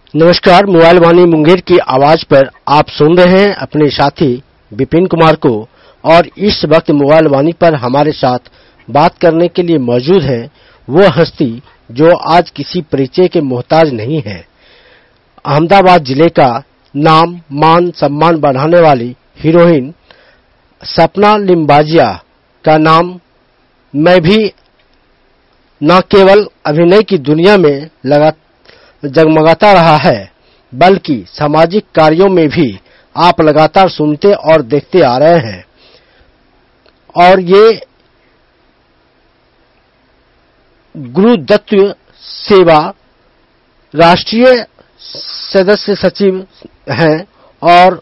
नमस्कार, मोबाइल वाणी मुंगेर की आवाज पर आप सुन रहे हैं अपने साथी विपिन कुमार को। और इस वक्त मोबाइल वाणी पर हमारे साथ बात करने के लिए मौजूद है वो हस्ती जो आज किसी परिचय के मोहताज नहीं है। अहमदाबाद जिले का नाम मान सम्मान बढ़ाने वाली हीरोइन सपना लिम्बाजिया का नाम मैं भी न केवल अभिनय की दुनिया में जगमगाता रहा है, बल्कि सामाजिक कार्यों में भी आप लगातार सुनते और देखते आ रहे हैं। और ये गुरुदत्त सेवा राष्ट्रीय सदस्य सचिव हैं और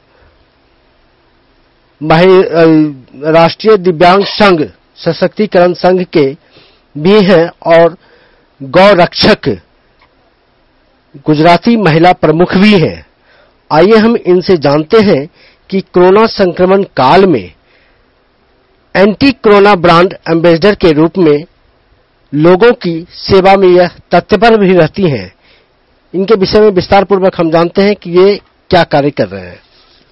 राष्ट्रीय दिव्यांग संघ सशक्तिकरण संघ के भी हैं और गौ रक्षक गुजराती महिला प्रमुख भी हैं। आइए हम इनसे जानते हैं कि कोरोना संक्रमण काल में एंटी कोरोना ब्रांड एम्बेसडर के रूप में लोगों की सेवा में यह तत्पर भी रहती हैं। इनके विषय में विस्तार पूर्वक हम जानते हैं कि ये क्या कार्य कर रहे हैं।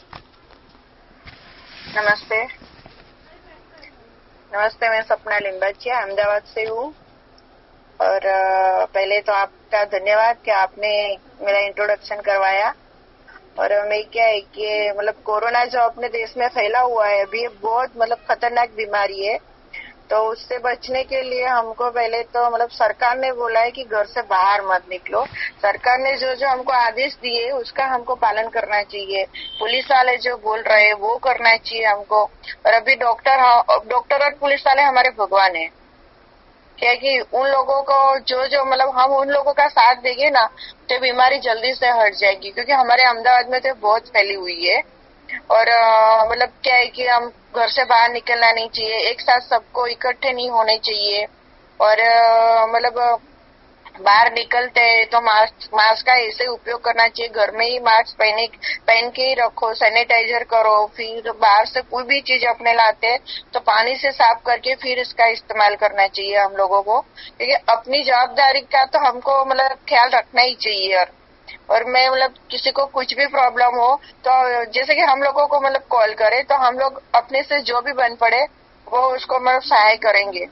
नमस्ते, मैं सपना लिम्बाजिया अहमदाबाद से हूँ। और पहले तो आपका धन्यवाद कि आपने मेरा इंट्रोडक्शन करवाया। और मैं क्या है कि मतलब कोरोना जो अपने देश में फैला हुआ है अभी, बहुत खतरनाक बीमारी है। तो उससे बचने के लिए हमको पहले तो सरकार ने बोला है कि घर से बाहर मत निकलो। सरकार ने जो जो हमको आदेश दिए उसका हमको पालन करना चाहिए। पुलिस वाले जो बोल रहे हैं वो करना चाहिए हमको। और अभी डॉक्टर और पुलिस वाले हमारे भगवान है, क्या कि उन लोगों को जो हम उन लोगों का साथ देंगे ना तो बीमारी जल्दी से हट जाएगी। क्योंकि हमारे अहमदाबाद में तो बहुत फैली हुई है। और क्या है कि हम घर से बाहर निकलना नहीं चाहिए, एक साथ सबको इकट्ठे नहीं होने चाहिए। और बाहर निकलते हैं तो मास्क का ऐसे उपयोग करना चाहिए, घर में ही मास्क पहन के ही रखो, सैनिटाइजर करो। फिर बाहर से कोई भी चीज अपने लाते हैं तो पानी से साफ करके फिर इसका इस्तेमाल करना चाहिए हम लोगों को। क्योंकि अपनी जवाबदारी का तो हमको ख्याल रखना ही चाहिए। और मैं किसी को कुछ भी प्रॉब्लम हो तो जैसे कि हम लोगों को कॉल करे तो हम लोग अपने से जो भी बन पड़े वो उसको सहाय करेंगे।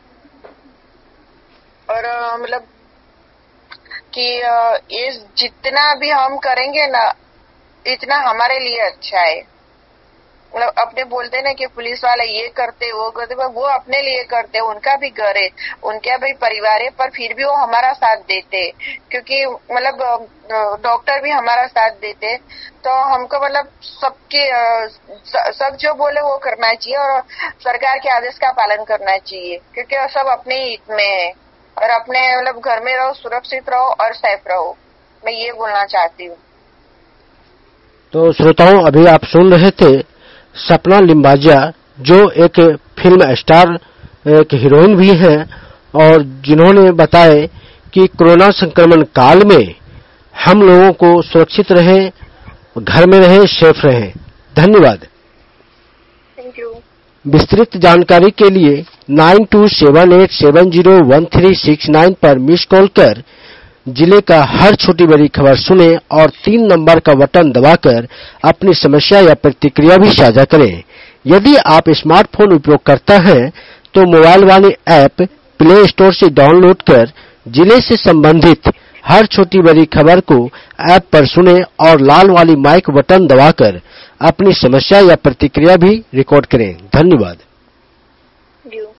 और कि ये जितना भी हम करेंगे ना इतना हमारे लिए अच्छा है। अपने बोलते ना कि पुलिस वाले ये करते वो करते, वो अपने लिए करते, उनका भी घर है, उनका भी परिवार है, पर फिर भी वो हमारा साथ देते। क्योंकि डॉक्टर भी हमारा साथ देते। तो हमको सबके सब जो बोले वो करना चाहिए और सरकार के आदेश का पालन करना चाहिए। क्योंकि सब अपने हित में है। और अपने घर में रहो, सुरक्षित रहो और सेफ रहो, मैं ये बोलना चाहती हूँ। तो श्रोताओं, अभी आप सुन रहे थे सपना लिम्बाजिया जो एक फिल्म स्टार, एक हीरोइन भी हैं और जिन्होंने बताया कि कोरोना संक्रमण काल में हम लोगों को सुरक्षित रहें, घर में रहें, सेफ रहें। धन्यवाद। Thank you. विस्तृत जानकारी के लिए 9278701369 पर मिस कॉल कर जिले का हर छोटी बड़ी खबर सुने और 3 नंबर का बटन दबाकर अपनी समस्या या प्रतिक्रिया भी साझा करें। यदि आप स्मार्टफोन उपयोग करता हैं तो mobile Vaani app play store से डाउनलोड कर जिले से संबंधित हर छोटी बड़ी खबर को ऐप पर सुने और लाल वाली माइक बटन दबाकर अपनी समस्या या प्रतिक्रिया भी रिकॉर्ड करें। धन्यवाद।